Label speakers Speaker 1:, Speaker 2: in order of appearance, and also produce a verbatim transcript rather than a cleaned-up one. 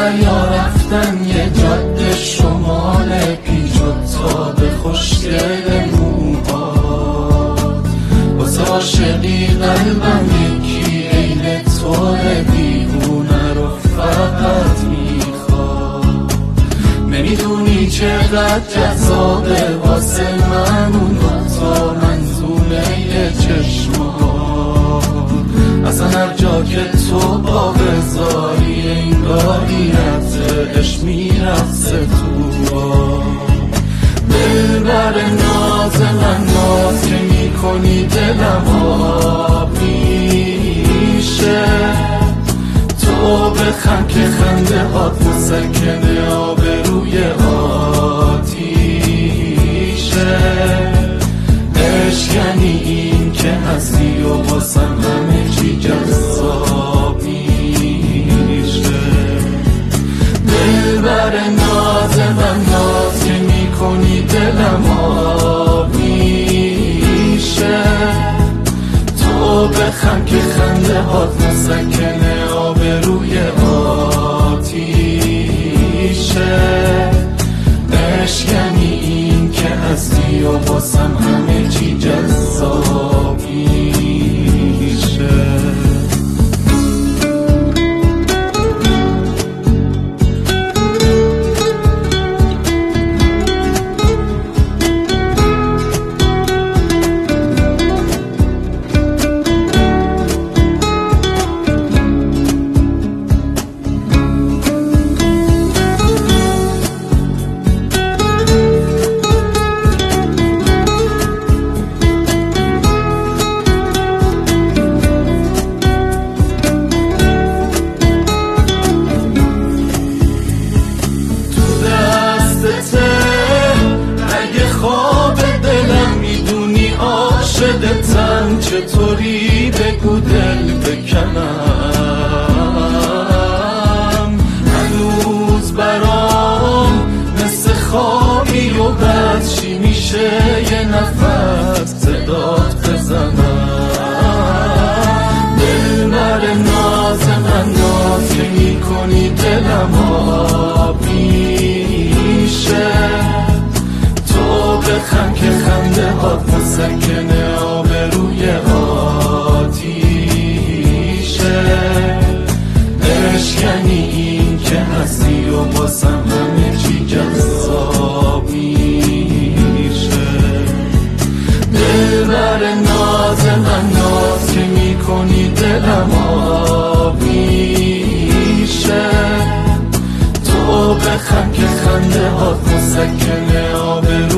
Speaker 1: دریا رفتن یه جاده شمال پیچ و تاب خوشگل موهات. واسه عاشقی قلبم یکی عین توه، دیوونه رو فقط میخواد. نمیدونی چقدر جذابه واسه من اون دوتا منظومه چشمات. اصلا هر جا که تو با بذاری انگاری رفته میرفته تو. دلبر ناز من ناز که میکنی دلم آب میشه. تو بخند که خنده هات مسکنه آبروی آتیشه. عشق یعنی این که هستی و واسم همه چی جذاب میشه. دلبر ناز من ناز که میکنی دلم آب میشه. تو بخند که خنده هات مسکنه آبروی آتیشه. عشق یعنی این که هستی و واسم همه چی جذاب میشه. شدتن چطوری بگو دل بکنم. هنوز برام مثل خوابی و بعد چی میشه یه نفس صدات بزنم. دلبر ناز من ناز که میکنی دلم آب میشه. تو بخند که خنده هات مسکنه آبروی آتیشه. عشق یعنی این که هستی و واسم همه چی جذاب میشه. دلبر ناز من ناز که میکنی دلم آب میشه. تو بخند که خنده هات مسکنه آبروی